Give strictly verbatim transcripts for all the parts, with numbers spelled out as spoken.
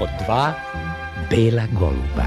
od dva bela goluba.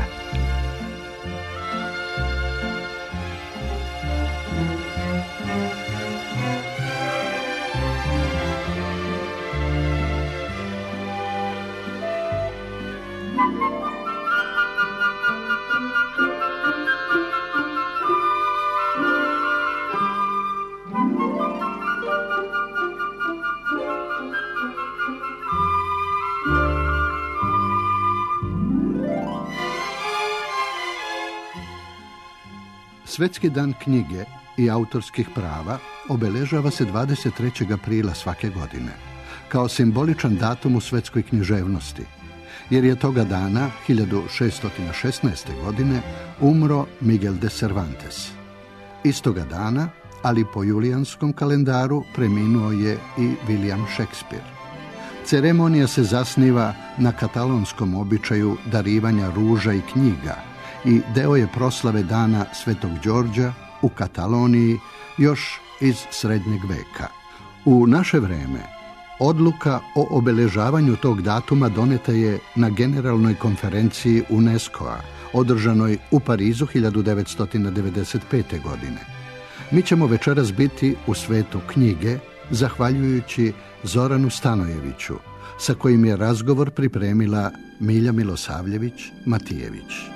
Svetski dan knjige i autorskih prava obeležava se dvadeset trećeg aprila svake godine, kao simboličan datum u svetskoj književnosti, jer je toga dana, hiljadu šeststo šesnaeste. godine, umro Miguel de Cervantes. Istoga dana, ali po julijanskom kalendaru, preminuo je i William Shakespeare. Ceremonija se zasniva na katalonskom običaju darivanja ruža i knjiga i deo je proslave dana Svetog Đorđa u Kataloniji još iz srednjeg veka. U naše vreme odluka o obeležavanju tog datuma doneta je na generalnoj konferenciji UNESCO-a, održanoj u Parizu hiljadu devetsto devedeset pete. godine. Mi ćemo večeras biti u svetu knjige, zahvaljujući Zoranu Stanojeviću, sa kojim je razgovor pripremila Milja Milosavljević-Matijević.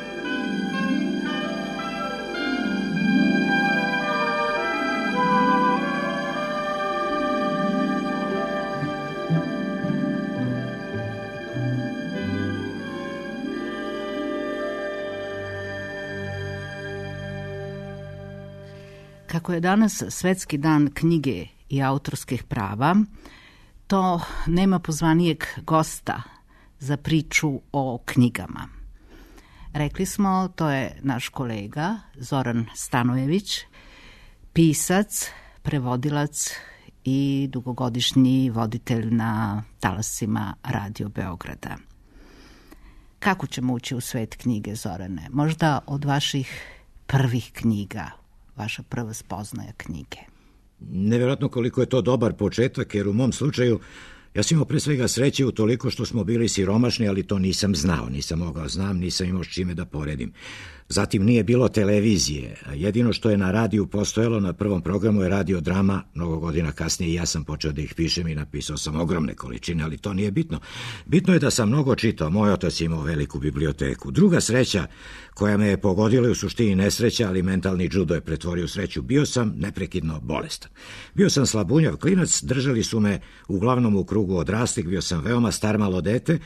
Kako je danas Svetski dan knjige i autorskih prava, to nema pozvanijeg gosta za priču o knjigama. Rekli smo, to je naš kolega Zoran Stanojević, pisac, prevodilac i dugogodišnji voditelj na talasima Radio Beograda. Kako ćemo ući u svet knjige, Zorane? Možda od vaših prvih knjiga, vaša prva spoznaja knjige. Nevjerojatno koliko je to dobar početak, jer u mom slučaju ja sam imao pre svega sreće u toliko što smo bili siromašni, ali to nisam znao, nisam mogao znam, nisam imao s čime da poredim. Zatim nije bilo televizije, jedino što je na radiju postojalo na prvom programu je radio drama, mnogo godina kasnije i ja sam počeo da ih pišem i napisao sam ogromne količine, ali to nije bitno. Bitno je da sam mnogo čitao, moj otac je imao veliku biblioteku. Druga sreća koja me je pogodila u suštini nesreća, ali mentalni džudo je pretvorio u sreću, bio sam neprekidno bolestan. Bio sam slabunjav klinac, držali su me uglavnom u krugu odraslih, bio sam veoma star malo dete.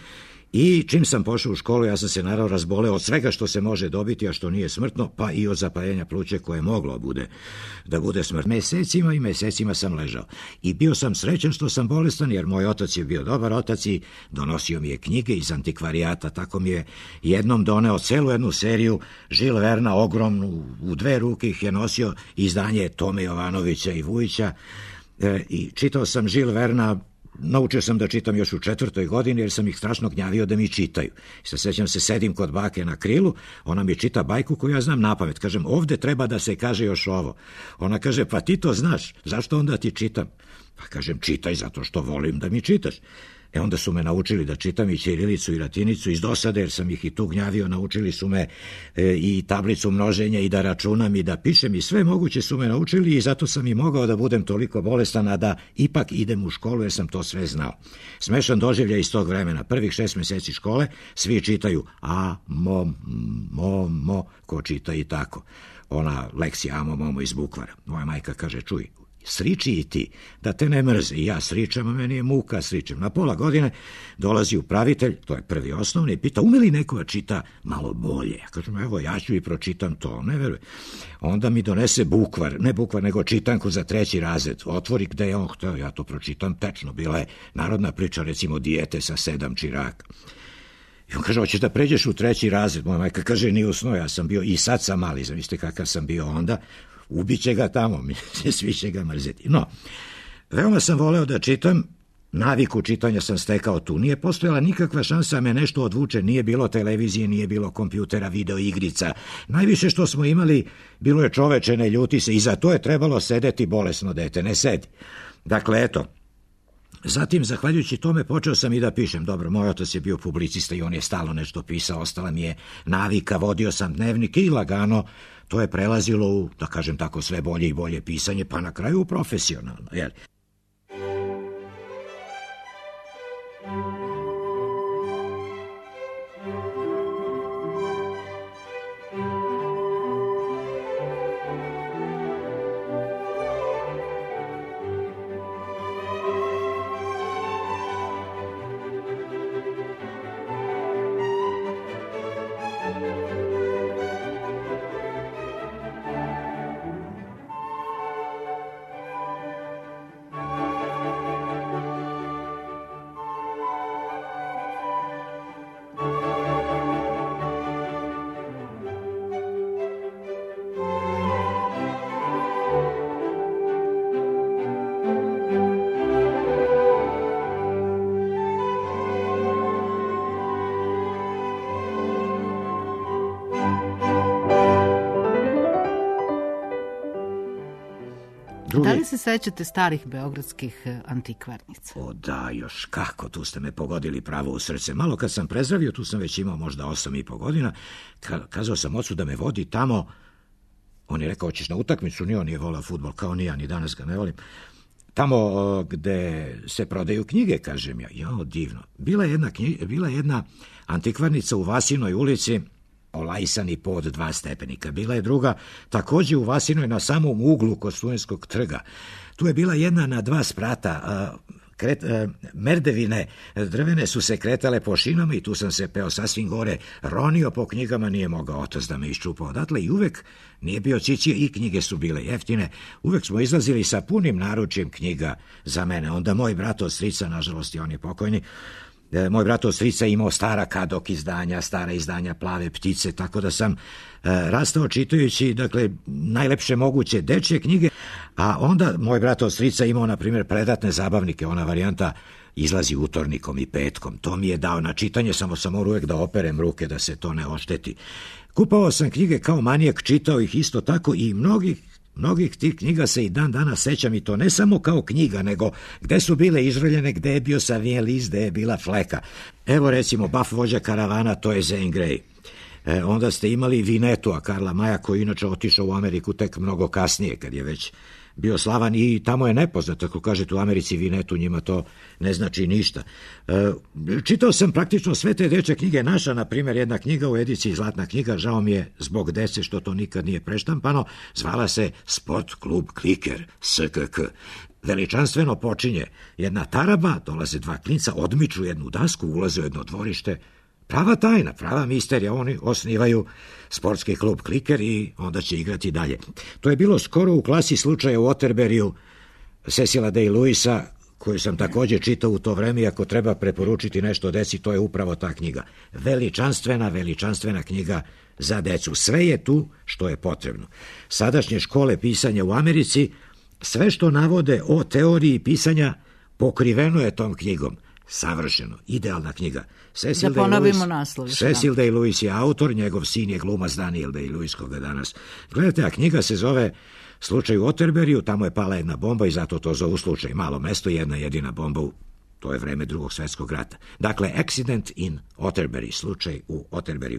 I čim sam pošao u školu, ja sam se naravno razboleo od svega što se može dobiti, a što nije smrtno, pa i od zapaljenja pluća koje je moglo bude, da bude smrt. Mesecima i mesecima sam ležao. I bio sam srećan što sam bolestan, jer moj otac je bio dobar otac i donosio mi je knjige iz antikvarijata. Tako mi je jednom doneo celu jednu seriju Jules Verna, ogromnu, u dve ruke ih je nosio, izdanje Tome Jovanovića i Vujića. E, I čitao sam Jules Verna. Naučio sam da čitam još u četvrtoj godini jer sam ih strašno gnjavio da mi čitaju. I sad sećam se, sedim kod bake na krilu, ona mi čita bajku koju ja znam napamet. Kažem, ovde treba da se kaže još ovo. Ona kaže, pa ti to znaš, zašto onda ti čitam? Pa kažem, čitaj zato što volim da mi čitaš. E onda su me naučili da čitam i ćirilicu i latinicu iz dosade, jer sam ih i tu gnjavio. Naučili su me e, i tablicu množenja i da računam i da pišem i sve moguće su me naučili i zato sam i mogao da budem toliko bolestan, a da ipak idem u školu jer sam to sve znao. Smešan doživljaj iz tog vremena. Prvih šest meseci škole svi čitaju a, mo, mo, mo, ko čita i tako. Ona lekcija amo, momo iz bukvara. Moja majka kaže, čuj, sriči i ti, da te ne mrze. I ja sričem, a meni je muka, sričem. Na pola godine dolazi upravitelj, to je prvi osnovni, i pita, ume li neko čita malo bolje? Ja kažem, evo, ja ću i pročitam to, ne verujem. Onda mi donese bukvar, ne bukvar, nego čitanku za treći razred. Otvori gde je on hteo, ja to pročitam tečno. Bila je narodna priča, recimo, dijete sa sedam čiraka. I on kaže, hoćeš da pređeš u treći razred? Moja majka kaže, nije usno, ja sam bio, i sad sam mali, zamislite kakav sam bio onda, ubiće ga tamo, svi će ga mrzeti. No, veoma sam voleo da čitam, naviku čitanja sam stekao tu. Nije postojala nikakva šansa me nešto odvuče, nije bilo televizije, nije bilo kompjutera, video igrica. Najviše što smo imali, bilo je čoveče, ne ljuti se, i za to je trebalo sedeti bolesno dete, ne sedi. Dakle, eto, Zatim, zahvaljujući tome, počeo sam i da pišem. Dobro, moj otac je bio publicista i on je stalno nešto pisao, ostala mi je navika, vodio sam dnevnik i lagano to je prelazilo u, da kažem tako, sve bolje i bolje pisanje, pa na kraju profesionalno, jel? Drugi... Da li se sećate starih beogradskih antikvarnica? O da, još kako, tu ste me pogodili pravo u srce. Malo kad sam prezdravio, tu sam već imao možda osam i po godina, ka- kazao sam ocu da me vodi tamo. On je rekao, hoćeš na utakmicu? Ni on nije volao fudbal, kao ni ja, ni danas ga ne volim. Tamo o, gde se prodaju knjige, kažem ja. Jo, divno. Bila je jedna, knjig... Bila je jedna antikvarnica u Vasinoj ulici, olajsani pod dva stepenika. Bila je druga, također u Vasinoj, na samom uglu kod Studenskog trga. Tu je bila jedna na dva sprata. A, kret, a, merdevine drvene su se kretale po šinama i tu sam se peo sasvim gore, ronio po knjigama, nije mogao otac da me iščupa odatle i uvek nije bio cićio i knjige su bile jeftine. Uvek smo izlazili sa punim naručjem knjiga za mene. Onda moj brat od strica, nažalost i on je pokojni, moj brat od strica imao stara Kadok izdanja, stara izdanja Plave ptice, tako da sam e, rastao čitajući, dakle, najlepše moguće dečje knjige, a onda moj brat od strica imao, na primjer, Predatne zabavnike, ona varijanta izlazi utornikom i petkom. To mi je dao na čitanje, samo sam morao uvek da operem ruke da se to ne ošteti. Kupovao sam knjige kao manijak, čitao ih isto tako i mnogih Mnogih tih knjiga se i dan danas sećam i to ne samo kao knjiga, nego gde su bile izroljene, gde je bio Savien list, gde je bila fleka. Evo recimo, Buff vođa karavana, to je Zane Grey. E, onda ste imali Vinetu, a Karla Maja, koji inače otišao u Ameriku tek mnogo kasnije, kad je već bio slavan i tamo je nepoznat. Ako kažete u Americi Vinetu, njima to ne znači ništa. E, čitao sam praktično sve te dečje knjige. Naša, na primjer, jedna knjiga u ediciji Zlatna knjiga, žao mi je zbog dece što to nikad nije preštampano, zvala se Sport klub Kliker, S K K. Veličanstveno počinje jedna taraba, dolaze dva klinca, odmiču jednu dasku, ulaze u jedno dvorište. Prava tajna, prava misterija, oni osnivaju sportski klub Kliker i onda će igrati dalje. To je bilo skoro u klasi slučaja u Waterburyju Cecila Day-Lewisa, koju sam također čitao u to vreme, ako treba preporučiti nešto deci, to je upravo ta knjiga. Veličanstvena, veličanstvena knjiga za decu. Sve je tu što je potrebno. Sadašnje škole pisanja u Americi, sve što navode o teoriji pisanja, pokriveno je tom knjigom. Savršeno, idealna knjiga. Cecil da ponovimo naslov. Cecil Day-Lewis je autor, njegov sin je glumac Daniel Day-Lewis, koga danas gledate, a knjiga se zove Slučaj u Waterburyju, tamo je pala jedna bomba i zato to zovu slučaj. Malo mesto, jedna jedina bomba, to je vreme Drugog svjetskog rata. Dakle, Accident in Waterbury, slučaj u Waterburyju.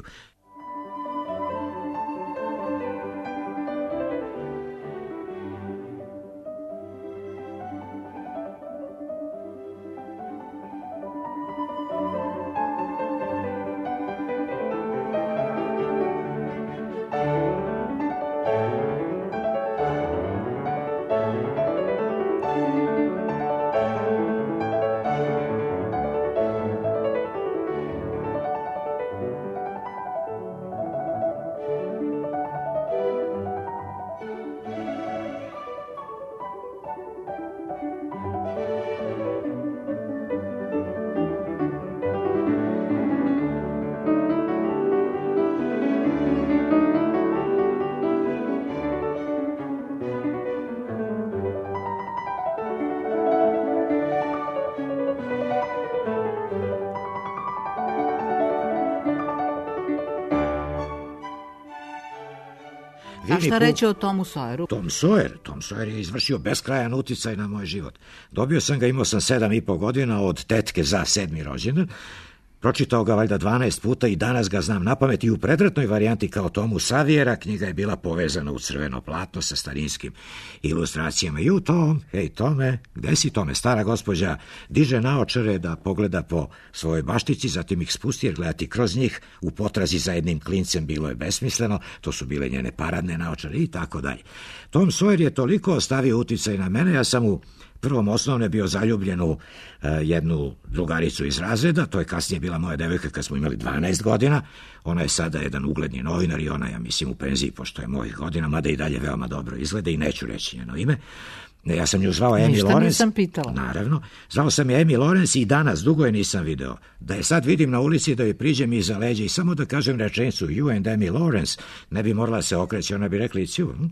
A šta reći o Tomu Sawyeru? Tom Sawyer, Tom Sawyer je izvršio beskrajan uticaj na moj život. Dobio sam ga, imao sam sedam i po godina od tetke za sedmi rođendan. Pročitao ga valjda dvanaest puta i danas ga znam napamet i u predratnoj varijanti kao Tomu Saviera. Knjiga je bila povezana u crveno platno sa starinskim ilustracijama. I u Tom, hej Tome, gde si Tome? Stara gospođa diže naočare da pogleda po svojoj baštici, zatim ih spusti jer gledati kroz njih u potrazi za jednim klincem bilo je besmisleno, to su bile njene paradne naočare i tako dalje. Tom Sawyer je toliko ostavio uticaj na mene, ja sam u prvom osnovne bio zaljubljen u uh, jednu drugaricu iz razreda, to je kasnije bila moja devojka kad smo imali dvanaest godina, ona je sada jedan ugledni novinar i ona, ja mislim, u penziji, pošto je mojih godina, mada i dalje veoma dobro izgleda i neću reći njeno ime. Ja sam nju zvao Amy Ništa Lawrence. nisam pitala. Naravno. Zvao sam je Amy Lawrence i danas, dugo je nisam video. Da je sad vidim na ulici, da joj priđem iza leđa i samo da kažem rečenicu You and Amy Lawrence, ne bi morala se okreći, ona bi rekla it's you.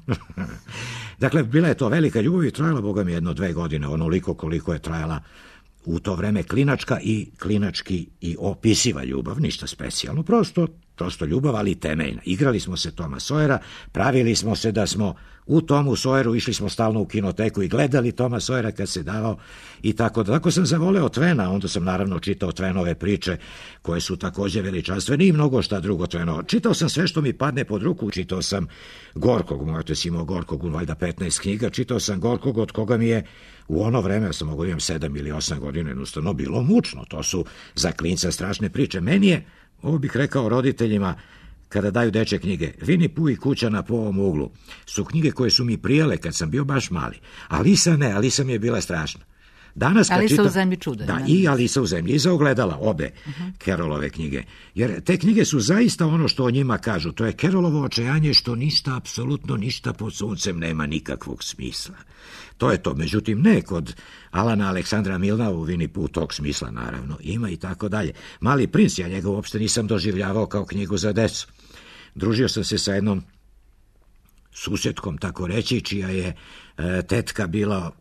Dakle, bila je to velika ljubav i trajala, boga mi, jedno dve godine, onoliko koliko je trajala u to vreme klinačka i klinački i opisiva ljubav, ništa specijalno, prosto, prosto ljubav, ali temeljna. Igrali smo se Toma Sawyera, pravili smo se da smo u Tomu Sawyeru, išli smo stalno u kinoteku i gledali Toma Sawyera kad se davao i tako da. Tako sam zavoleo Tvena, onda sam naravno čitao Tvenove priče koje su također veličanstvene i mnogo šta drugo Tveno. Čitao sam sve što mi padne pod ruku, čitao sam Gorkog, moj otac imao Gorkog, valjda petnaest knjiga, čitao sam Gorkog od koga mi je u ono vreme, ja sam mogu imam sedam ili osam godina, jednostavno bilo mučno, to su za klinca strašne priče. Meni je, ovo bih rekao roditeljima, kada daju dečje knjige, Vini Pu i Kuća na po ovom uglu, su knjige koje su mi prijele kad sam bio baš mali. Alisa ne, Alisa mi je bila strašna. Danas kad Alisa čitam, u zemlji čuda. Da, i Alisa u zemlji, i za ogledala, obe uh-huh. Carrollove knjige. Jer te knjige su zaista ono što o njima kažu. To je Carrollovo očajanje što ništa, apsolutno ništa pod suncem nema nikakvog smisla. To je to. Međutim, ne kod Alana Aleksandra Milna u Vini Pu tog smisla, naravno, ima i tako dalje. Mali princ, ja njega uopšte nisam doživljavao kao knjigu za decu. Družio sam se sa jednom susjetkom, tako reći, čija je e, tetka bila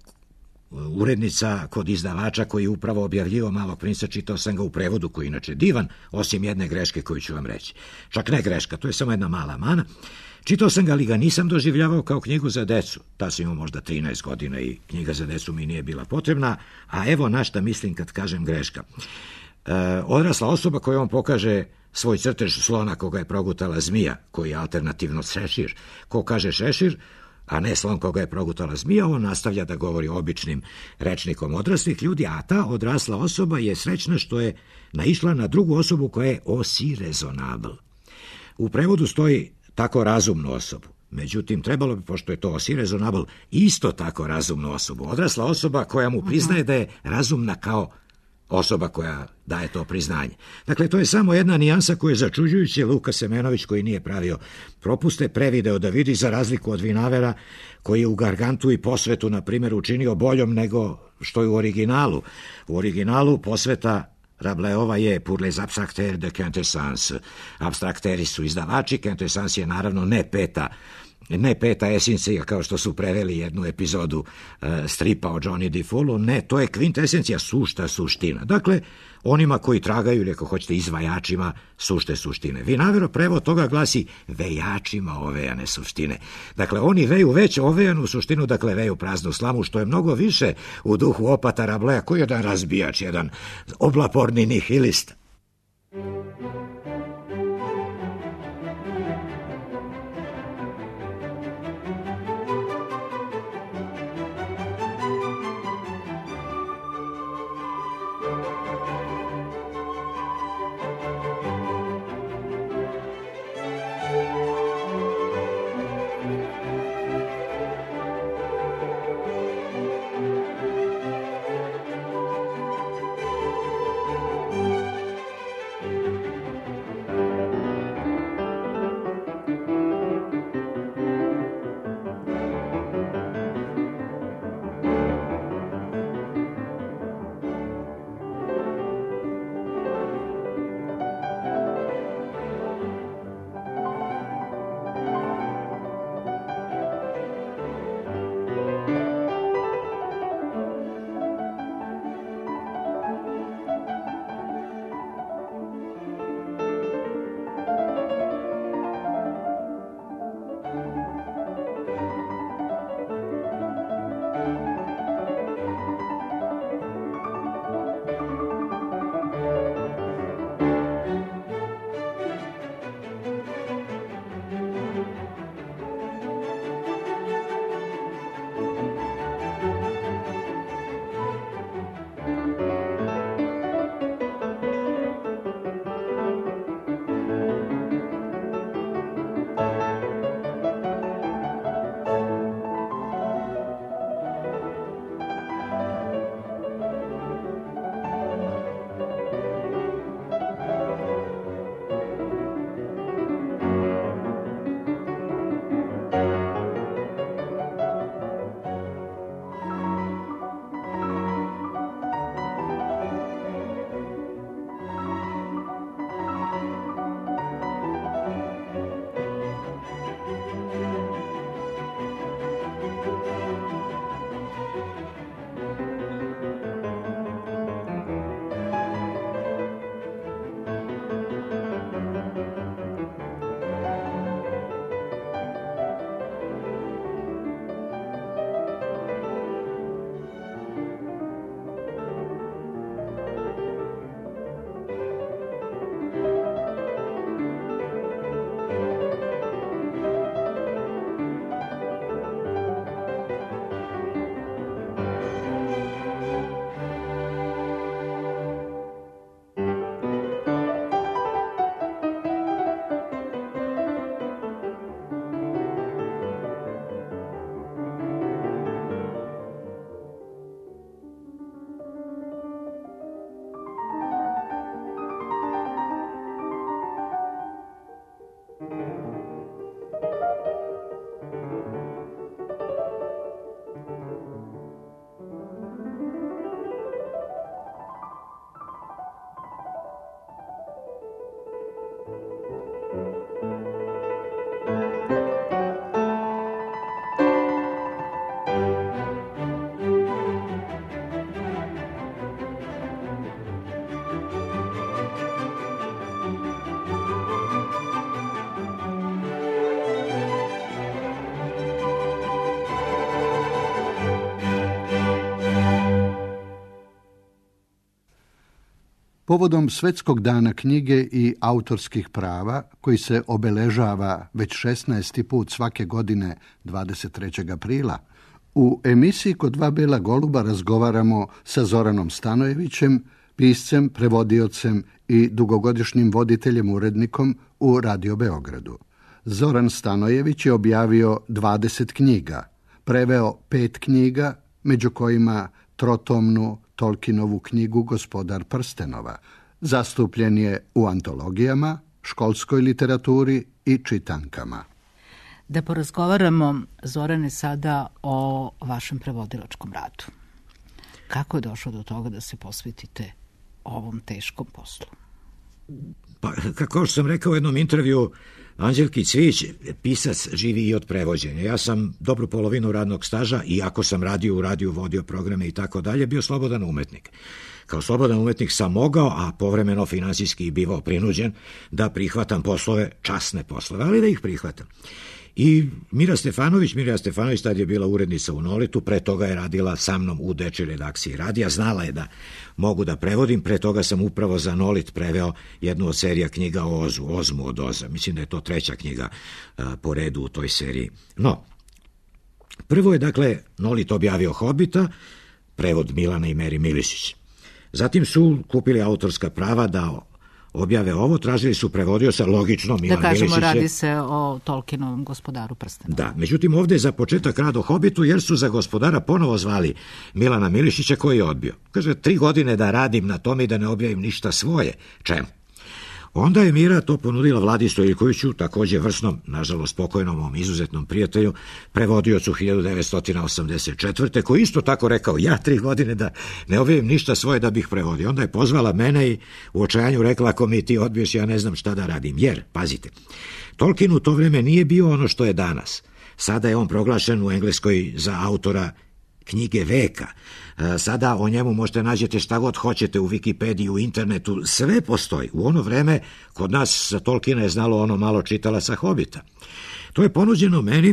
urednica kod izdavača koji je upravo objavljivao Malog princa, čitao sam ga u prevodu koji inače divan, osim jedne greške koju ću vam reći. Čak ne greška, to je samo jedna mala mana. Čitao sam ga, ali ga nisam doživljavao kao knjigu za decu. Ta sam imao možda trinaest godina i knjiga za decu mi nije bila potrebna, a evo na šta mislim kad kažem greška. E, odrasla osoba koja on pokaže svoj crtež slona koga je progutala zmija, koji je alternativno šešir. Ko kaže šešir, a ne slon koga je progutala zmija, on nastavlja da govori običnim rečnikom odraslih ljudi, a ta odrasla osoba je srećna što je naišla na drugu osobu koja je aussi raisonnable. U prevodu stoji tako razumnu osobu. Međutim, trebalo bi, pošto je to aussi raisonnable, isto tako razumnu osobu. Odrasla osoba koja mu priznaje da je razumna kao osoba koja daje to priznanje. Dakle, to je samo jedna nijansa koja je začuđujuća. Luka Semenović, koji nije pravio propuste, prevideo da vidi, za razliku od Vinavera, koji je u Gargantu i Posvetu, na primjer, učinio boljom nego što je u originalu. U originalu Posveta Rableova je pour les abstracteurs de quintessence. Abstrakteri su izdavači, quintessence je naravno ne peta ne peta esencija, kao što su preveli jednu epizodu uh, stripa o Johnny DeFulu, ne, to je kvintesencija, sušta suština. Dakle, onima koji tragaju, ili ako hoćete, izvajačima sušte suštine. Vinavero prevod toga glasi vejačima ovejane suštine. Dakle, oni veju već ovejanu suštinu, dakle, veju praznu slamu, što je mnogo više u duhu opata Rablea, koji je jedan razbijač, jedan oblaporni nihilist. Povodom Svetskog dana knjige i autorskih prava, koji se obeležava već šesnaesti put svake godine dvadeset trećeg aprila, u emisiji Kod dva bela goluba razgovaramo sa Zoranom Stanojevićem, piscem, prevodiocem i dugogodišnjim voditeljem urednikom u Radio Beogradu. Zoran Stanojević je objavio dvadeset knjiga, preveo pet knjiga, među kojima trotomnu Tolkienovu knjigu Gospodar prstenova. Zastupljen je u antologijama, školskoj literaturi i čitankama. Da porazgovaramo, Zorane, sada o vašem prevodilačkom radu. Kako je došlo do toga da se posvetite ovom teškom poslu? Pa, kako sam rekao u jednom intervju, Anđelki Cvić, pisac živi i od prevođenja. Ja sam dobru polovinu radnog staža, iako sam radio u radiju, vodio programe i tako dalje, bio slobodan umetnik. Kao slobodan umetnik sam mogao, a povremeno finansijski bivao prinuđen, da prihvatam poslove, časne poslove, ali da ih prihvatam. I Mira Stefanović, Mira Stefanović tad je bila urednica u Nolitu, pre toga je radila sa mnom u dečoj redakciji radija, znala je da mogu da prevodim, pre toga sam upravo za Nolit preveo jednu od serija knjiga o Ozu, Ozmu od Oza, mislim da je to treća knjiga a, po redu u toj seriji. No, prvo je dakle Nolit objavio Hobita, prevod Milana i Meri Milišić. Zatim su kupili autorska prava da objave ovo, tražili su prevodioca, logično, Milan da kažemo, Milišić je... radi se o Tolkienovom Gospodaru prstenova. Da, međutim ovdje je za početak rad o Hobitu, jer su za gospodara ponovo zvali Milana Milišića, koji je odbio. Kaže, tri godine da radim na tome i da ne objavim ništa svoje. Čemu? Onda je Mira to ponudila Vladi Stojikoviću, također vrsnom, nažalost pokojnom, mom izuzetnom prijatelju, prevodiocu hiljadu devetsto osamdeset četvrte koji isto tako rekao, ja tri godine da ne objavim ništa svoje da bih prevodio. Onda je pozvala mene i u očajanju rekla, ako mi ti odbiješ, ja ne znam šta da radim. Jer, pazite, Tolkien u to vrijeme nije bio ono što je danas. Sada je on proglašen u Engleskoj za autora knjige veka. Sada o njemu možete nađete šta god hoćete u Wikipediji, u internetu, sve postoji. U ono vreme kod nas za Tolkiena je znalo ono malo čitala sa Hobita. To je ponuđeno meni.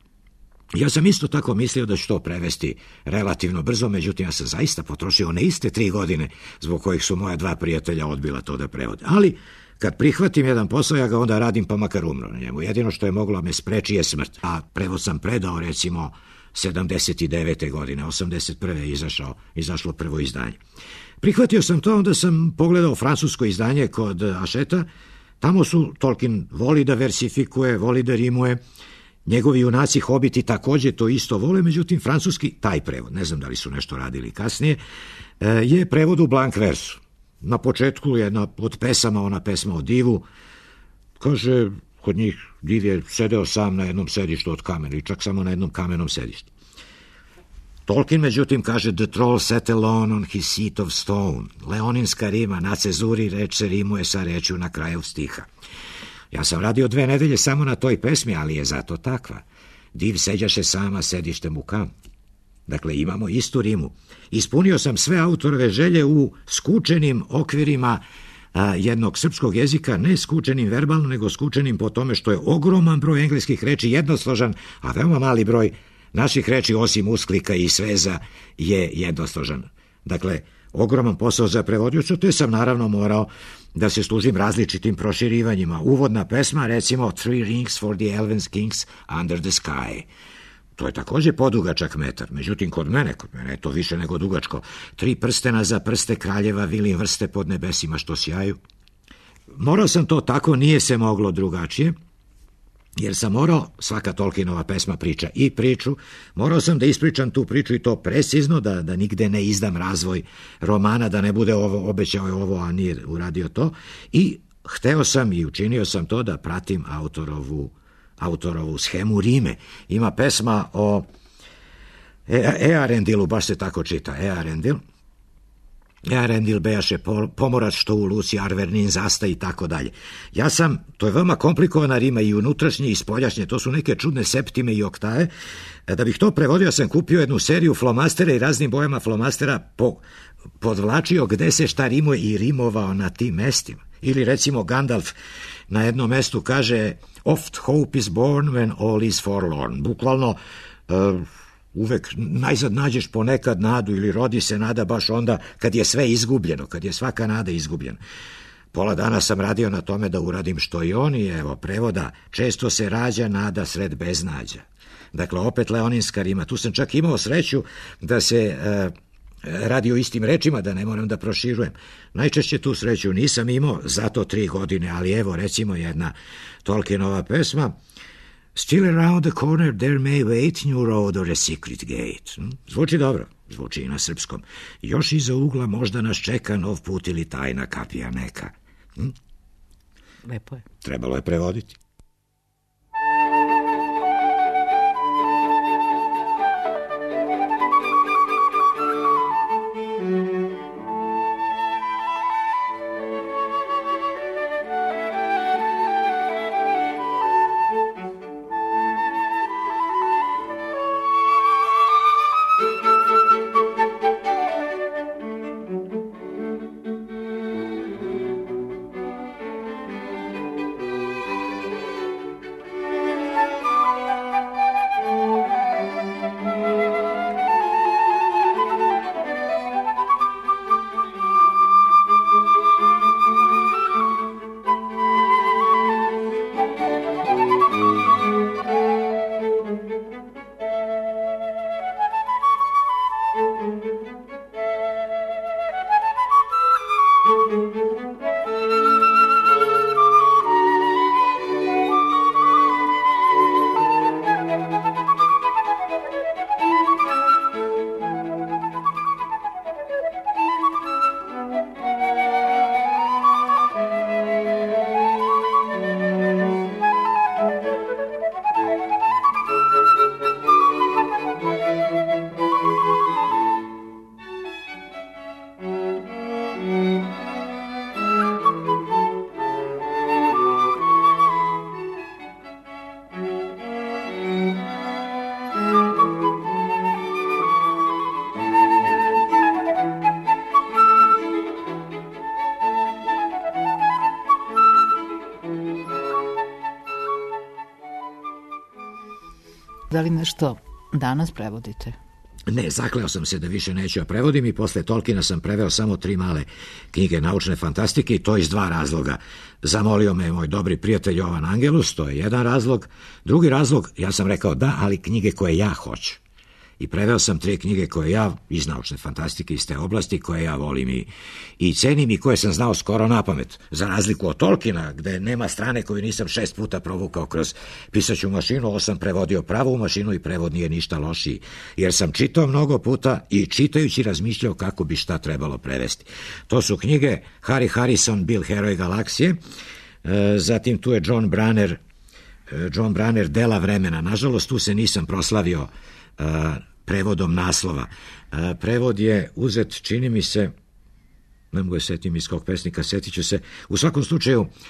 Ja sam isto tako mislio da ću to prevesti relativno brzo, međutim ja sam zaista potrošio one iste tri godine zbog kojih su moja dva prijatelja odbila to da prevode. Ali kad prihvatim jedan posao, ja ga onda radim pa makar umro na njemu. Jedino što je moglo me spreči je smrt. A prevod sam predao recimo sedamdeset devete godine, osamdeset prve je izašao, izašlo prvo izdanje. Prihvatio sam to, onda sam pogledao francusko izdanje kod Ašeta. Tamo su, Tolkien voli da versifikuje, voli da rimuje, njegovi junaci Hobiti također to isto vole, međutim francuski, taj prevod, ne znam da li su nešto radili kasnije, je prevod u blank versu. Na početku jedna od pesama, ona pesma o divu, kaže, kod njih div je sedeo sam na jednom sedištu od kamena i čak samo na jednom kamenom sedištu. Tolkien, međutim, kaže The troll sat alone on his seat of stone. Leoninska rima na cezuri reč se rimuje sa rečju na kraju stiha. Ja sam radio dve nedelje samo na toj pesmi, ali je zato takva. Div seđaše sama sedištem u kam. Dakle, imamo istu rimu. Ispunio sam sve autorove želje u skučenim okvirima a, jednog srpskog jezika, ne skučenim verbalno, nego skučenim po tome što je ogroman broj engleskih reči jednosložan, a veoma mali broj naših reči, osim usklika i sveza, je jednosložan. Dakle, ogroman posao za prevodioca, te sam naravno morao da se služim različitim proširivanjima. Uvodna pesma, recimo Three Rings for the Elven Kings Under the Sky. To je također podugačak metar, međutim kod mene, kod mene je to više nego dugačko. Tri prstena za prste kraljeva, vilim vrste pod nebesima što sjaju. Morao sam to tako, nije se moglo drugačije, jer sam morao, svaka Tolkienova pesma priča i priču, morao sam da ispričam tu priču i to precizno, da, da nigde ne izdam razvoj romana, da ne bude ovo, obećao je ovo, a nije uradio to. I hteo sam i učinio sam to da pratim autorovu autorovu schemu rime. Ima pesma o Earendilu, baš se tako čita, Earendil. Earendil bejaše pomorac što u luci Arvernin zasta i tako dalje. Ja sam, to je veoma komplikovana rima i unutrašnje i spoljašnje, to su neke čudne septime i oktaje. Da bih to prevodio, sam kupio jednu seriju flomastera i raznim bojama flomastera po, podvlačio gde se šta rimuje i rimovao na tim mestima. Ili recimo Gandalf na jednom mestu kaže Oft hope is born when all is forlorn. Bukvalno uh, uvek najzad nađeš ponekad nadu ili rodi se nada baš onda kad je sve izgubljeno, kad je svaka nada izgubljena. Pola dana sam radio na tome da uradim što i oni, evo, prevoda, često se rađa nada sred beznađa. Dakle, opet leoninska rima. Tu sam čak imao sreću da se e, radi o istim rečima, da ne moram da proširujem. Najčešće tu sreću nisam imao, zato tri godine, ali evo, recimo jedna Tolkienova pesma, Still around the corner there may wait new road or a secret gate. Zvuči dobro, zvuči i na srpskom. Još iza ugla možda nas čeka nov put ili tajna kapija neka. Hm? Lepo je. Trebalo je prevoditi. Da li nešto danas prevodite? Ne, zakleo sam se da više neću, a prevodim i posle Tolkiena sam preveo samo tri male knjige naučne fantastike i to iz dva razloga. Zamolio me moj dobri prijatelj Jovan Angelus, to je jedan razlog. Drugi razlog, ja sam rekao da, ali knjige koje ja hoću. I preveo sam tri knjige koje ja, iz naučne fantastike, iz te oblasti, koje ja volim i, i cenim i koje sam znao skoro napamet. Za razliku od Tolkiena, gde nema strane koju nisam šest puta provukao kroz pisaću mašinu, ovo sam prevodio pravu mašinu i prevod nije ništa lošiji, jer sam čitao mnogo puta i čitajući razmišljao kako bi šta trebalo prevesti. To su knjige Harry Harrison, Bill Heroj galaksije, e, zatim tu je John Branner, e, John Branner Dela vremena. Nažalost, tu se nisam proslavio Uh, prevodom naslova. Uh, prevod je uzet, čini mi se, ne mogu setim iz kog pesnika, setit ću se, u svakom slučaju, uh,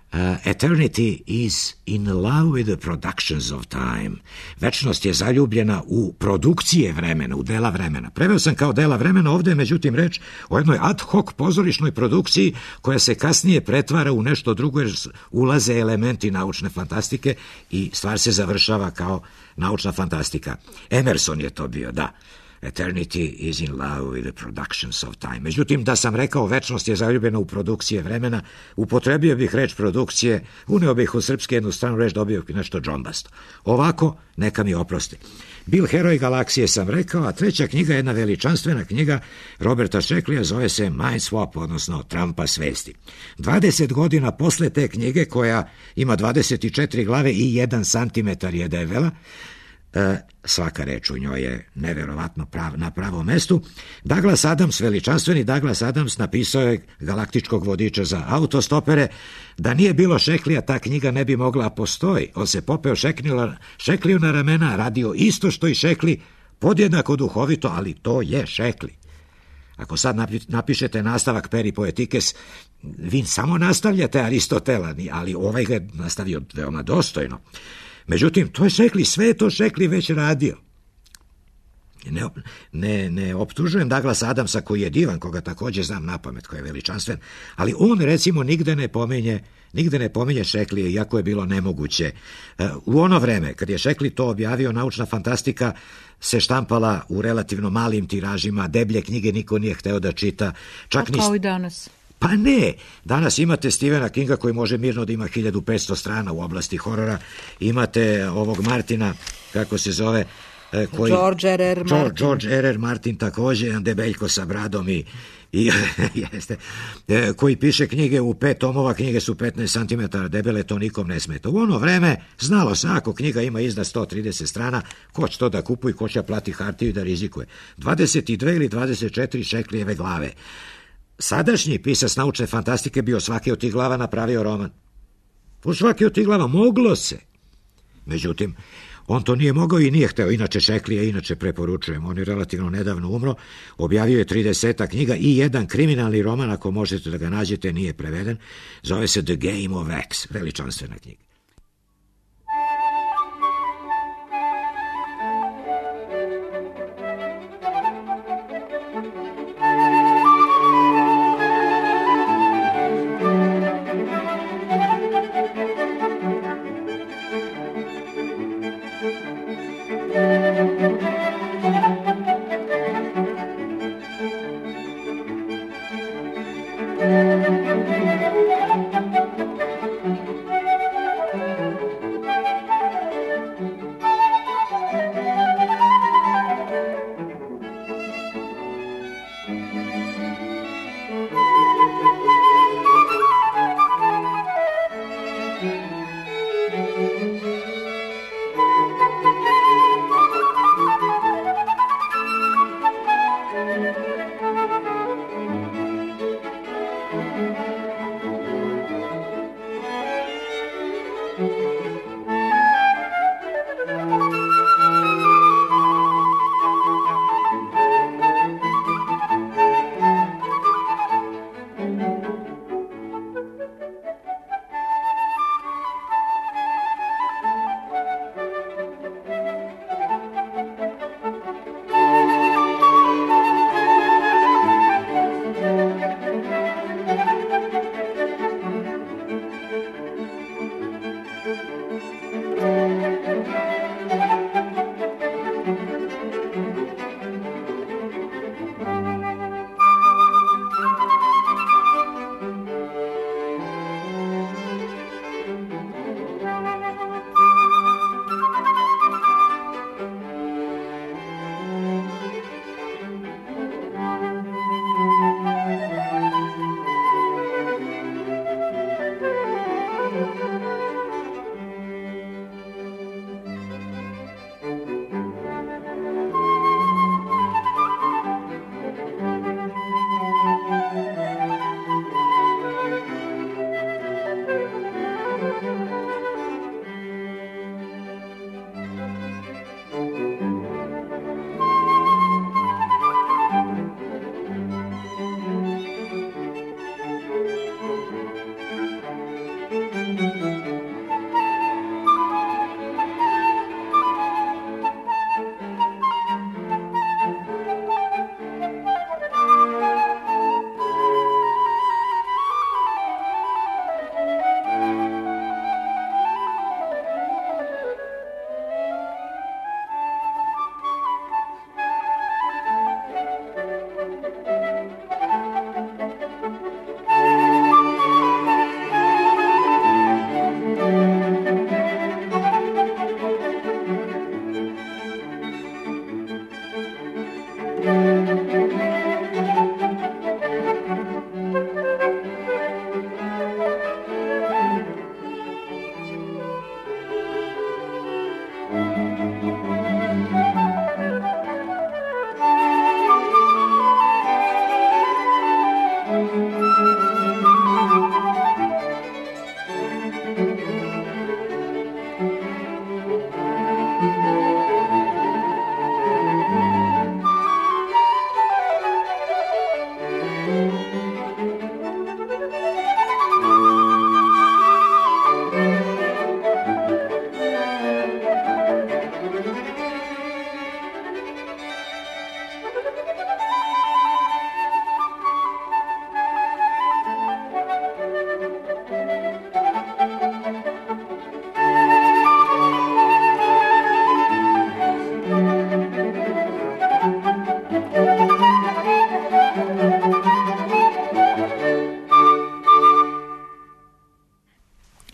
Eternity is in love with the productions of time. Večnost je zaljubljena u produkcije vremena, u dela vremena. Preveo sam kao dela vremena, ovdje je međutim reč o jednoj ad hoc pozorišnoj produkciji koja se kasnije pretvara u nešto drugo jer ulaze elementi naučne fantastike i stvar se završava kao naučna fantastika. Emerson je to bio, da. Eternity is in love with the productions of time. Međutim, da sam rekao večnost je zaljubljena u produkcije vremena, upotrebio bih reč produkcije, uneo bih u srpske jednu stranu reč, dobio bih nešto džombasto. Ovako, neka mi oprosti. Bill Heroj galaksije sam rekao, a treća knjiga je jedna veličanstvena knjiga Roberta Shecklija, zove se Mind Swap, odnosno Trampa svesti. dvadeset godina posle te knjige, koja ima dvadeset četiri glave i jedan santimetar je debela, E, svaka reč u njoj je neverovatno prav, na pravom mestu. Douglas Adams, veličanstveni Douglas Adams, napisao je Galaktičkog vodiča za autostopere. Da nije bilo Shecklija, ta knjiga ne bi mogla postoji. On se popeo Sheckliju na ramena, radio isto što i Sheckley, podjednako duhovito, ali to je Sheckley. Ako sad napišete nastavak Peripoetikes, vi samo nastavljate Aristotela, ali ovaj ga je nastavio veoma dostojno. Međutim, to je Sheckley, sve to Sheckley već radio. Ne, ne, ne optužujem Douglas Adamsa koji je divan, koga također znam napamet, koji je veličanstven, ali on recimo nigde ne pominje nigde ne pominje Šeklije, iako je bilo nemoguće. U ono vreme, kad je Šekli to objavio, naučna fantastika se štampala u relativno malim tiražima, deblje knjige niko nije hteo da čita. Čak A kao ni... i danas? Pa ne, danas imate Stephena Kinga koji može mirno da ima hiljadu petsto strana u oblasti horora, imate ovog Martina, kako se zove, koji, George R R. Martin. George R R. Martin također, jedan debeljko sa bradom i, i jeste, koji piše knjige u pet tomova, knjige su petnaest centimetara debele, to nikom ne smeta. U ono vreme znalo se, ako knjiga ima iznad sto trideset strana, ko će to da kupuje, ko će plati hartiju i da rizikuje. dvadeset dve ili dvadeset četiri Šeklijeve glave. Sadašnji pisac naučne fantastike bio svaki od tih glava napravio roman. U svaki od tih glava moglo se. Međutim, on to nije mogao i nije hteo, inače Šeklije, inače preporučujem, on je relativno nedavno umro, objavio je trideset knjiga i jedan kriminalni roman, ako možete da ga nađete, nije preveden, zove se The Game of X, veličanstvena knjiga.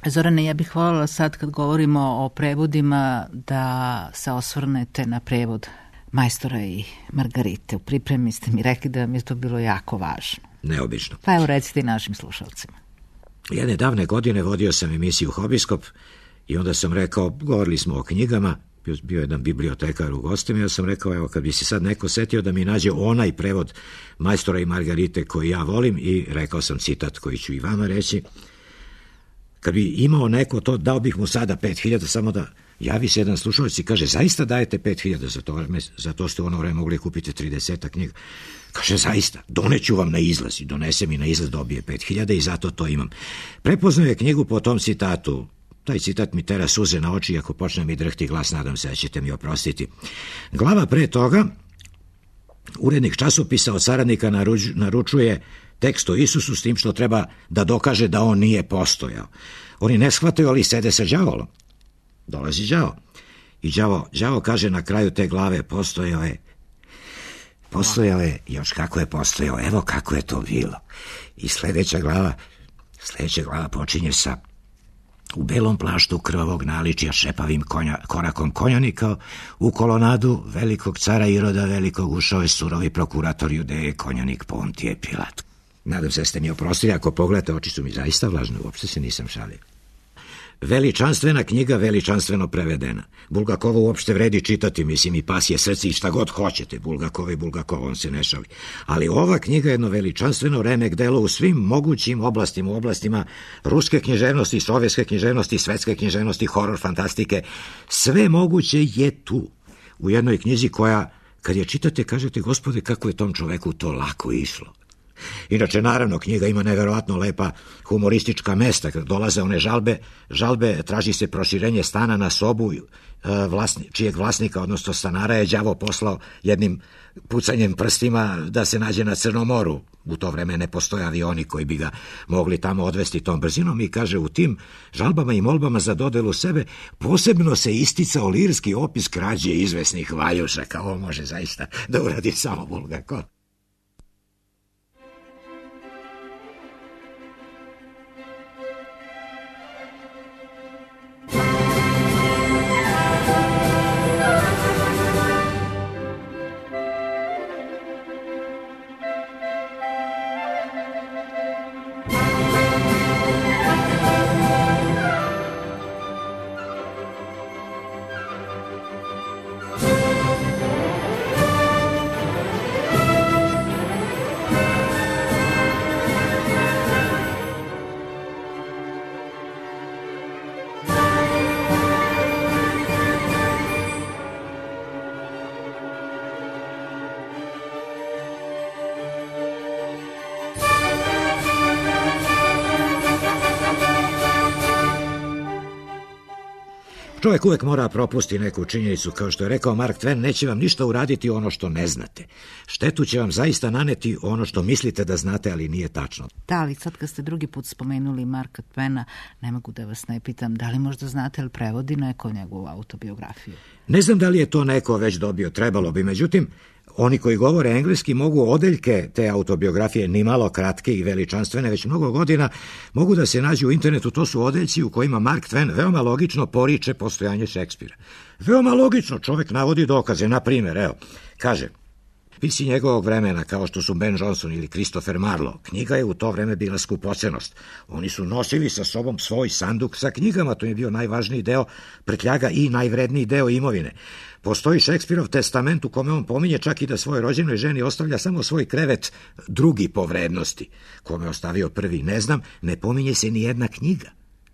Zorane, ja bih voljela sad kad govorimo o prevodima da se osvrnete na prevod Majstora i Margarite. U pripremi ste mi rekli da vam je to bilo jako važno. Neobično. Pa evo recite i našim slušalcima. Jedne davne godine vodio sam emisiju Hobiskop i onda sam rekao, govorili smo o knjigama, bio je jedan bibliotekar u gostima i ja sam rekao, evo kad bi se sad neko setio da mi nađe onaj prevod Majstora i Margarite koji ja volim, i rekao sam citat koji ću i vama reći. Kad bi imao neko to, dao bih mu sada pet hiljada, samo da javi se jedan slušalac i kaže, zaista dajete pet hiljada za to, za to ste u ono vreme mogli kupiti trideset knjiga. Kaže, zaista, doneću vam na izlaz, i donese mi na izlaz, dobije pet hiljada i zato to imam. Prepoznao je knjigu po tom citatu. Taj citat mi tera suze na oči, ako počne mi drhti glas, nadam se da ćete mi oprostiti. Glava pre toga, urednik časopisa od saradnika naruč, naručuje tekst o Isusu s tim što treba da dokaže da on nije postojao. Oni ne shvataju, ali sede sa đavolom. Dolazi đavo. I đavo, đavo kaže na kraju te glave, postojao je, postojao je, još kako je postojao, evo kako je to bilo. I sljedeća glava, sljedeća glava počinje sa: u belom plaštu krvavog naličja, šepavim konja, korakom konjanika, u kolonadu velikog cara Iroda velikog ušao je surovi prokurator Judeje, konjanik Pontije Pilat. Nadam se da ste mi oprostili, ako pogledate, oči su mi zaista vlažne, uopšte se nisam šalio. Veličanstvena knjiga, veličanstveno prevedena. Bulgakova uopšte vredi čitati, mislim, i pasje srce i šta god hoćete, Bulgakova i Bulgakova, on se ne šali. Ali ova knjiga je jedno veličanstveno remek delo u svim mogućim oblastima, u oblastima ruske književnosti, sovjetske književnosti, svetske književnosti, horor, fantastike. Sve moguće je tu, u jednoj knjizi koja, kad je čitate, kažete, Gospode, kako je tom čoveku to lako išlo. Inače, naravno, knjiga ima neverovatno lepa humoristička mesta. Kad dolaze one žalbe, žalbe traži se proširenje stana na sobu vlasni, čijeg vlasnika, odnosno stanara, je đavo poslao jednim pucanjem prstima da se nađe na Crnom moru. U to vreme ne postoje avioni koji bi ga mogli tamo odvesti tom brzinom, i kaže, u tim žalbama i molbama za dodelu sebe posebno se isticao lirski opis krađe izvesnih valjušaka. Ovo može zaista da uradi samo Bulgakov. Čovjek uvek mora propusti neku činjenicu, kao što je rekao Mark Twain, neće vam ništa uraditi ono što ne znate. Štetu će vam zaista naneti ono što mislite da znate, ali nije tačno. Da, ali sad kad ste drugi put spomenuli Marka Twaina, ne mogu da vas ne pitam, da li možda znate ili prevodi neko njegovu autobiografiju? Ne znam da li je to neko već dobio, trebalo bi, međutim, oni koji govore engleski mogu odeljke te autobiografije, ni malo kratke i veličanstvene, već mnogo godina, mogu da se nađu u internetu. To su odeljci u kojima Mark Twain veoma logično poriče postojanje Šekspira. Veoma logično, čovjek navodi dokaze. Na primjer, evo, kaže, pisci njegovog vremena, kao što su Ben Jonson ili Christopher Marlowe, knjiga je u to vreme bila skupocenost. Oni su nosili sa sobom svoj sanduk sa knjigama, to je bio najvažniji deo prtljaga i najvredniji deo imovine. Postoji Šekspirov testament u kome on pominje čak i da svojoj rođenoj ženi ostavlja samo svoj krevet drugi po vrednosti. Kome ostavio prvi, ne znam, ne pominje se ni jedna knjiga.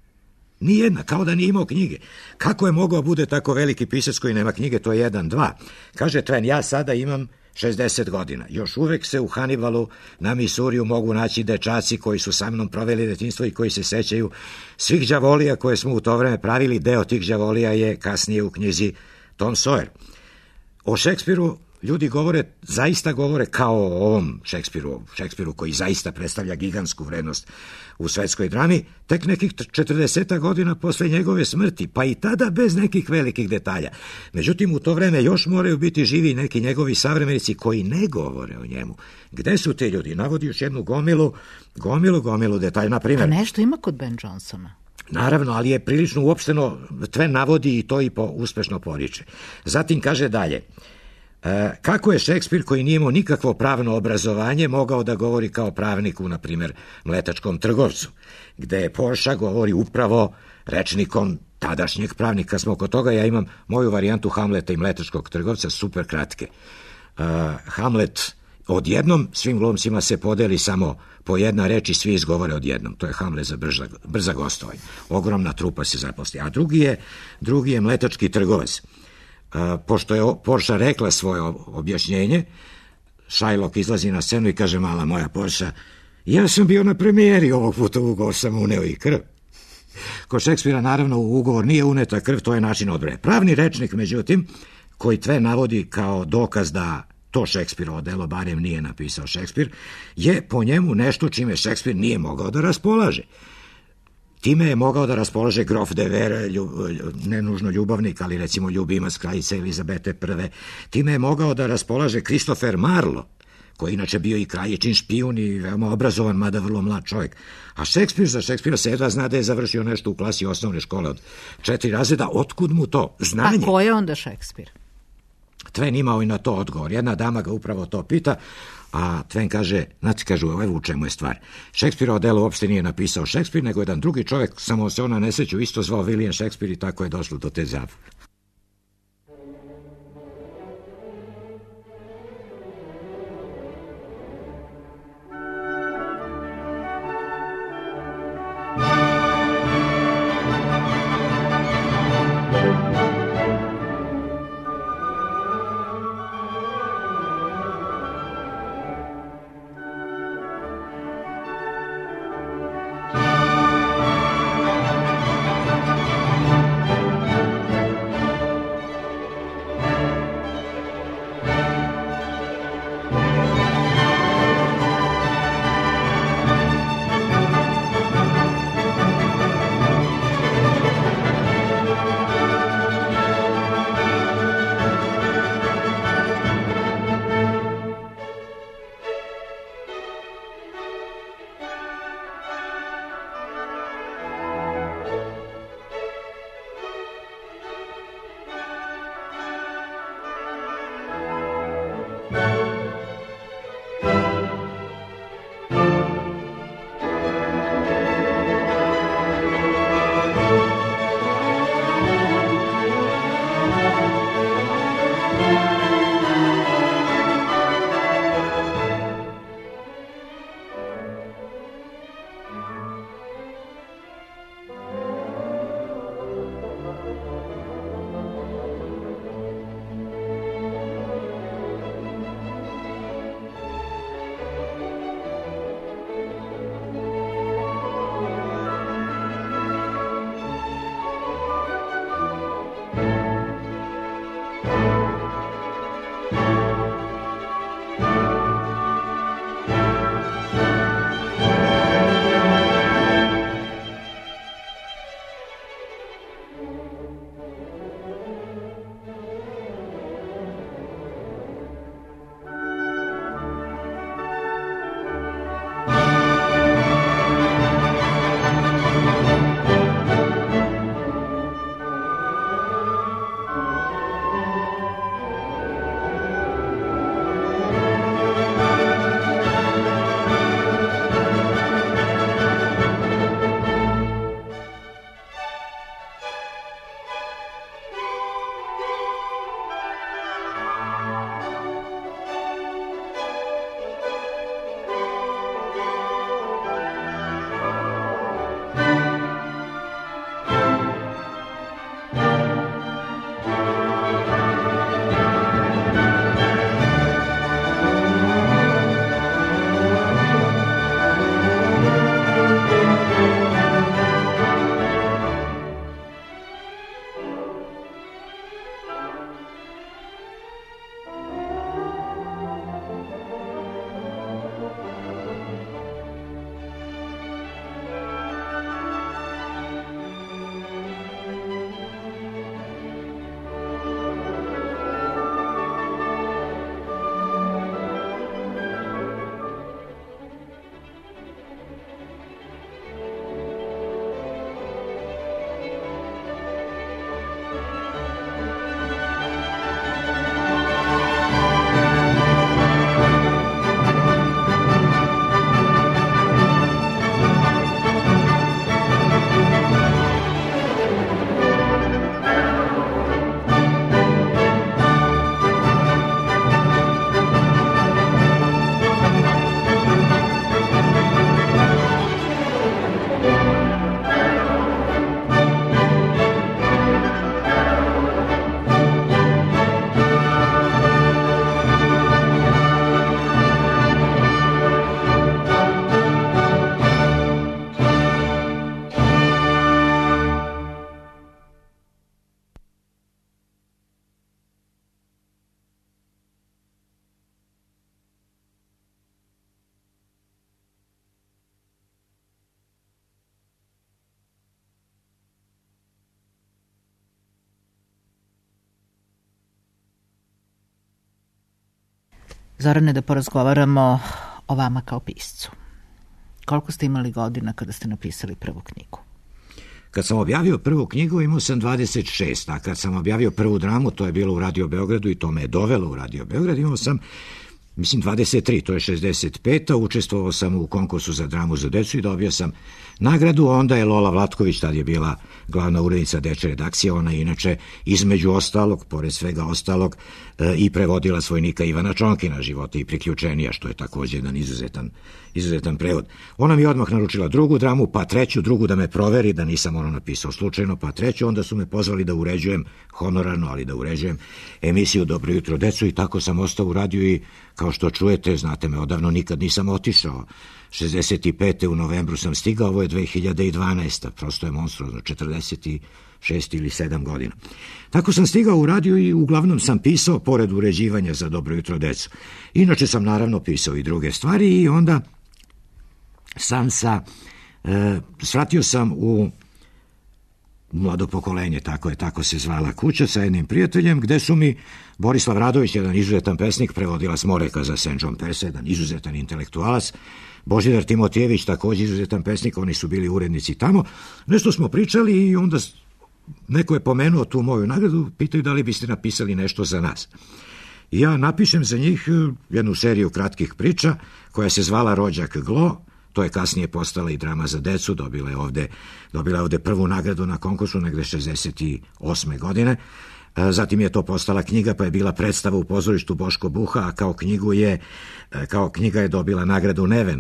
Ni jedna, kao da nije imao knjige. Kako je mogao bude tako veliki pisac koji nema knjige, to je jedan, dva. Kaže Twain, ja sada imam šezdeset godina. Još uvek se u Hannibalu na Misuriju mogu naći dečaci koji su sa mnom proveli detinjstvo i koji se sećaju svih đavolija koje smo u to vreme pravili. Deo tih đavolija je kasnije u knjizi Tom Sawyer. O Šekspiru ljudi govore, zaista govore kao o ovom Šekspiru, Šekspiru koji zaista predstavlja gigantsku vrednost u svetskoj drami, tek nekih četrdeset godina posle njegove smrti, pa i tada bez nekih velikih detalja. Međutim, u to vreme još moraju biti živi neki njegovi savremenici koji ne govore o njemu. Gde su ti ljudi? Navodi još jednu gomilu, gomilu, gomilu detalja. Na primjer, a nešto ima kod Ben Johnsona? Naravno, ali je prilično uopšteno, Tven navodi i to i po uspešno poriče. Zatim kaže dalje, e, kako je Šekspir, koji nije imao nikakvo pravno obrazovanje, mogao da govori kao pravnik u, na primjer, Mletačkom trgovcu, gde Porša govori upravo rečnikom tadašnjeg pravnika. Smo oko toga, ja imam moju varijantu Hamleta i Mletačkog trgovca, super kratke. Uh, Hamlet odjednom, svim glumcima se podeli samo po jedna reč i svi izgovore odjednom. To je Hamlet za brza, brza gostovanja. Ogromna trupa se zaposli. A drugi je, drugi je Mletački trgovac. Uh, pošto je Porša rekla svoje objašnjenje, Shylock izlazi na scenu i kaže, mala moja Porša, ja sam bio na premijeri, ovog puta u ugovor sam uneo i krv. Kod Šekspira, naravno, u ugovor nije uneta krv, to je način odbrane. Pravni rečnik, međutim, koji Tven navodi kao dokaz da to Šekspirovo delo barem nije napisao Šekspir, je po njemu nešto čime Šekspir nije mogao da raspolaže. Time je mogao da raspolaže grof de Vere, ljub, ne nužno ljubavnik, ali recimo ljubimac kraljice Elizabete prve. Time je mogao da raspolaže Christopher Marlowe, koji inače bio i kraljičin špijun i veoma obrazovan, mada vrlo mlad čovjek. A Šekspir, za Šekspira se jedva zna da je završio nešto u klasi osnovne škole od četiri razreda. Otkud mu to znanje? A ko je onda Šekspir? Tven imao i na to odgovor. Jedna dama ga upravo to pita, a Tven kaže, znači, kažu, evo u čemu je stvar. Šekspirovo delo uopšte nije napisao Šekspir, nego jedan drugi čovjek, samo se on na nesreću isto zvao William Šekspir i tako je došlo do te zabave. Zorane, da porazgovaramo o vama kao piscu. Koliko ste imali godina kada ste napisali prvu knjigu? Kad sam objavio prvu knjigu imao sam dvadeset šest, a kad sam objavio prvu dramu, to je bilo u Radio Beogradu i to me je dovelo u Radio Beograd, imao sam, mislim, dvadeset tri, to je šezdeset peta. Učestvovao sam u konkursu za dramu za decu i dobio sam nagradu. Onda je Lola Vlatković, tad je bila glavna urednica dečje redakcije, ona inače između ostalog, pored svega ostalog, e, i prevodila svojnika Ivana Čonkina, Života i priključenija, što je također jedan izuzetan, izuzetan prevod. Ona mi je odmah naručila drugu dramu, pa treću, drugu da me proveri, da nisam ono napisao slučajno, pa treću, onda su me pozvali da uređujem, honorarno, ali da uređujem emisiju Dobro jutro decu i tako sam ostao u radiju i kao što čujete, znate me, odavno nikad nisam otišao. šezdeset pete u novembru sam stigao, ovo je dve hiljade dvanaesta. Prosto je monstruozno, četrdeset šest ili sedam godina. Tako sam stigao u radiju i uglavnom sam pisao, pored uređivanja za Dobro jutro decu. Inače sam naravno pisao i druge stvari i onda sam sa, e, svratio sam u Mlado pokolenje, tako je, tako se zvala kuća, sa jednim prijateljem, gde su mi Borislav Radović, jedan izuzetan pesnik, prevodilac Moreka za Saint John Perse, jedan izuzetan intelektualac, Božidar Timotijević, također izuzetan pesnik, oni su bili urednici tamo. Nešto smo pričali i onda neko je pomenuo tu moju nagradu, pitaju da li biste napisali nešto za nas. I ja napišem za njih jednu seriju kratkih priča koja se zvala Rođak Glo. To je kasnije postala i drama za decu, dobila je ovde, dobila je ovde prvu nagradu na konkursu negde šezdeset osme godine. Zatim je to postala knjiga, pa je bila predstava u pozorištu Boško Buha, a kao knjigu je, kao knjiga je dobila nagradu Neven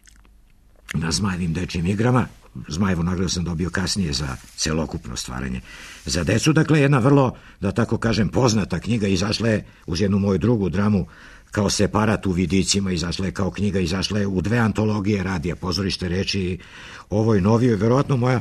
na Zmajevim dečjim igrama. Zmajevu nagradu sam dobio kasnije za celokupno stvaranje za decu. Dakle, jedna vrlo, da tako kažem, poznata knjiga, izašla je uz jednu moju drugu dramu kao separat u Vidicima, izašla je kao knjiga, izašla je u dve antologije Radija Pozorište reči i ovoj novijoj, verovatno moja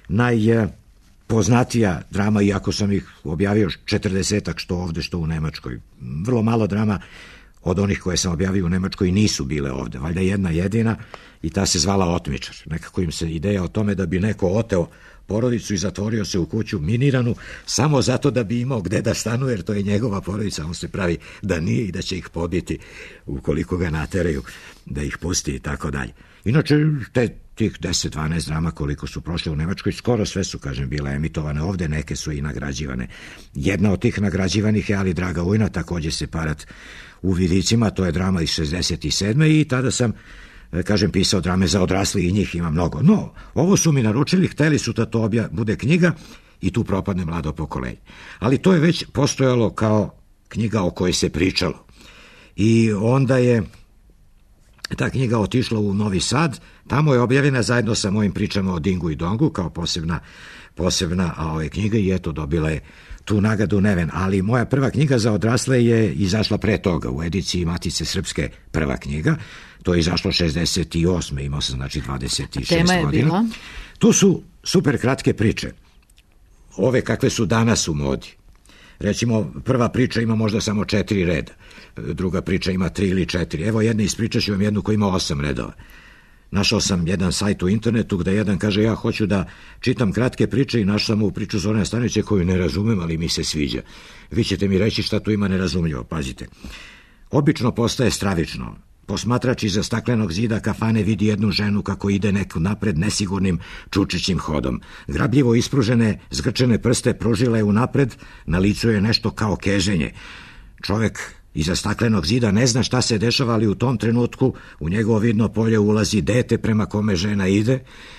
najpoznatija drama, iako sam ih objavio četrdesetak, što ovde, što u Nemačkoj. Vrlo malo drama od onih koje sam objavio u Nemačkoj nisu bile ovde, valjda jedna jedina, i ta se zvala Otmičar. Nekako im se ideja o tome da bi neko oteo porodicu i zatvorio se u kuću miniranu samo zato da bi imao gde da stanuje, jer to je njegova porodica, on se pravi da nije i da će ih pobiti ukoliko ga nateraju da ih pusti i tako dalje. Inače, te, tih deset dvanaest drama koliko su prošle u Nemačkoj, skoro sve su, kažem, bile emitovane ovde, neke su i nagrađivane. Jedna od tih nagrađivanih je Ali Draga Ujna, također separat u Vidicima, to je drama iz šezdeset sedme i tada sam, kažem, pisao drame za odrasli i njih ima mnogo. No, ovo su mi naručili, hteli su da to obja, bude knjiga i tu propadne Mlado pokolenje. Ali to je već postojalo kao knjiga o kojoj se pričalo. I onda je ta knjiga otišla u Novi Sad, tamo je objavljena zajedno sa mojim pričama o Dingu i Dongu kao posebna, posebna a ove knjiga i eto dobila je tu nagradu Neven, ali moja prva knjiga za odrasle je izašla pre toga u ediciji Matice Srpske, prva knjiga. To je izašlo šezdeset osme, imao sam znači dvadeset šest Tema je godina. bila? Tu su super kratke priče, ove kakve su danas u modi. Recimo, prva priča ima možda samo četiri reda, druga priča ima tri ili četiri. Evo jedne ispričat ću vam jednu koja ima osam redova. Našao sam jedan sajt u internetu gde jedan kaže ja hoću da čitam kratke priče i našao sam u priču Zorana Stanovića koju ne razumem, ali mi se sviđa. Vi ćete mi reći šta tu ima nerazumljivo, pazite. Obično postaje stravično. Posmatrač iza staklenog zida kafane vidi jednu ženu kako ide neku napred nesigurnim čučićim hodom. Grabljivo ispružene, zgrčene prste pružila je unapred, na licu je nešto kao keženje. Čovek iza staklenog zida ne zna šta se dešava, ali u tom trenutku u njegovo vidno polje ulazi dete prema kome žena ide.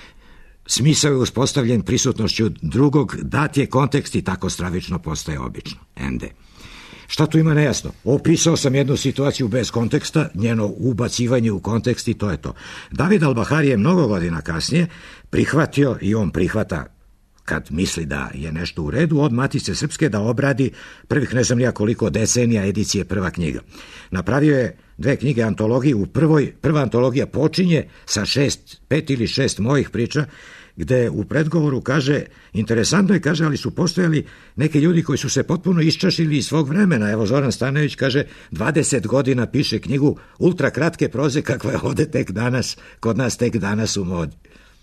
Smisao je uspostavljen prisutnošću drugog, dat je kontekst i tako stravično postaje obično. Ende. Šta tu ima nejasno? Opisao sam jednu situaciju bez konteksta, njeno ubacivanje u kontekst i to je to. David Albahari je mnogo godina kasnije prihvatio, i on prihvata kad misli da je nešto u redu, od Matice Srpske da obradi prvih ne znam nija koliko decenija edicije prva knjiga. Napravio je dve knjige antologije. U prvoj, prva antologija počinje sa šest, pet ili šest mojih priča, gde u predgovoru kaže, interesantno je, kaže, ali su postojali neki ljudi koji su se potpuno iščašili iz svog vremena. Evo, Zoran Stanović kaže, dvadeset godina piše knjigu ultra kratke proze kakva je ovde tek danas, kod nas tek danas u modi.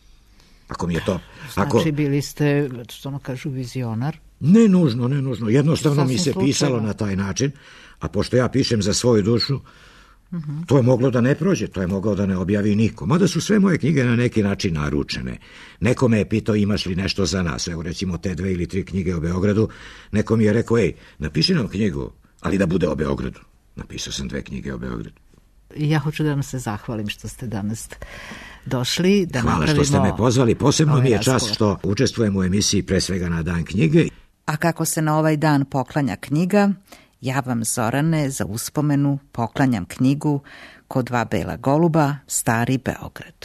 Ako mi je to... Ako... Znači, bili ste, što ono kažu, vizionar? Ne nužno, ne nužno. Jednostavno Sasvim mi se slučajno. Pisalo na taj način, a pošto ja pišem za svoju dušu, Uh-huh. To je moglo da ne prođe, to je moglo da ne objavi niko. Mada su sve moje knjige na neki način naručene. Neko me je pitao imaš li nešto za nas. Evo recimo te dve ili tri knjige o Beogradu. Neko mi je rekao, ej, napiši nam knjigu, ali da bude o Beogradu. Napisao sam dve knjige o Beogradu. Ja hoću da vam se zahvalim što ste danas došli. Da Hvala što ste me pozvali. Posebno mi je čast što učestvujem u emisiji pre svega na Dan knjige. A kako se na ovaj dan poklanja knjiga, ja vam, Zorane, za uspomenu poklanjam knjigu Ko dva bela goluba, Stari Beograd.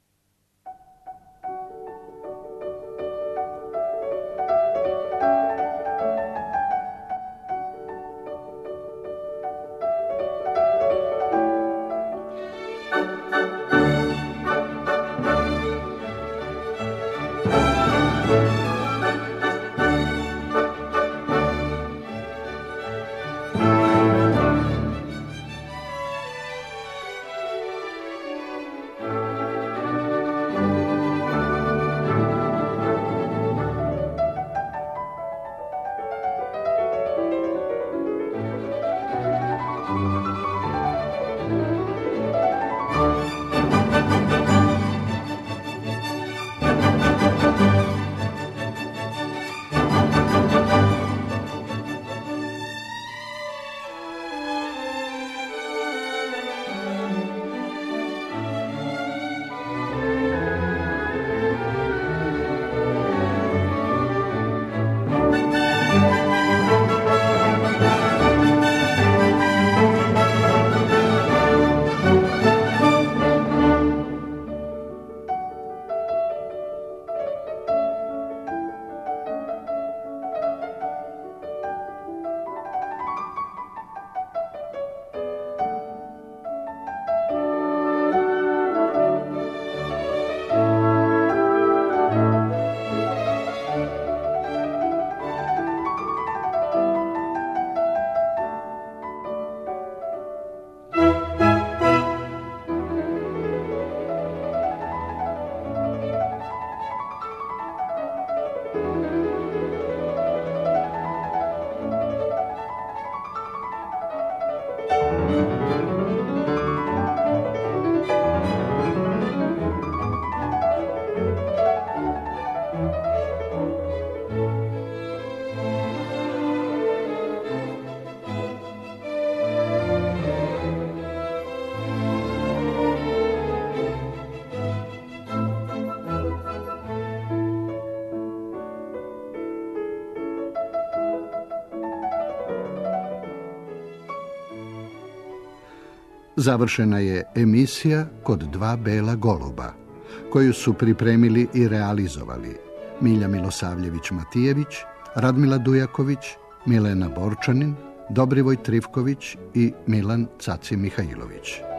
Završena je emisija Kod dva bela goluba, koju su pripremili i realizovali Milja Milosavljević-Matijević, Radmila Dujaković, Milena Borčanin, Dobrivoj Trifković i Milan Caci Mihajlović.